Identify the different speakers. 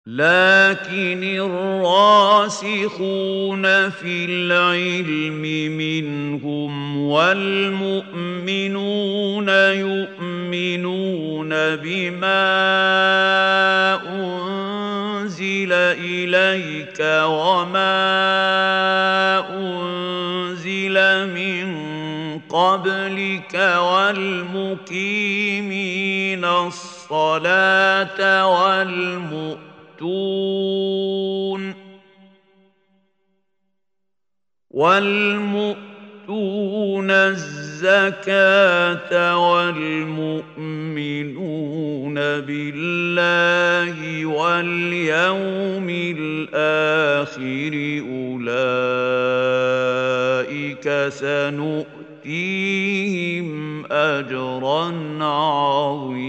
Speaker 1: لكن الراسخون في العلم منهم والمؤمنون يؤمنون بما أنزل إليك وما أنزل من قبلك والمقيمين الصلاة والمؤتون الزكاة والمؤمنون بالله واليوم الآخر أولئك سنؤتيهم أجرا عظيما.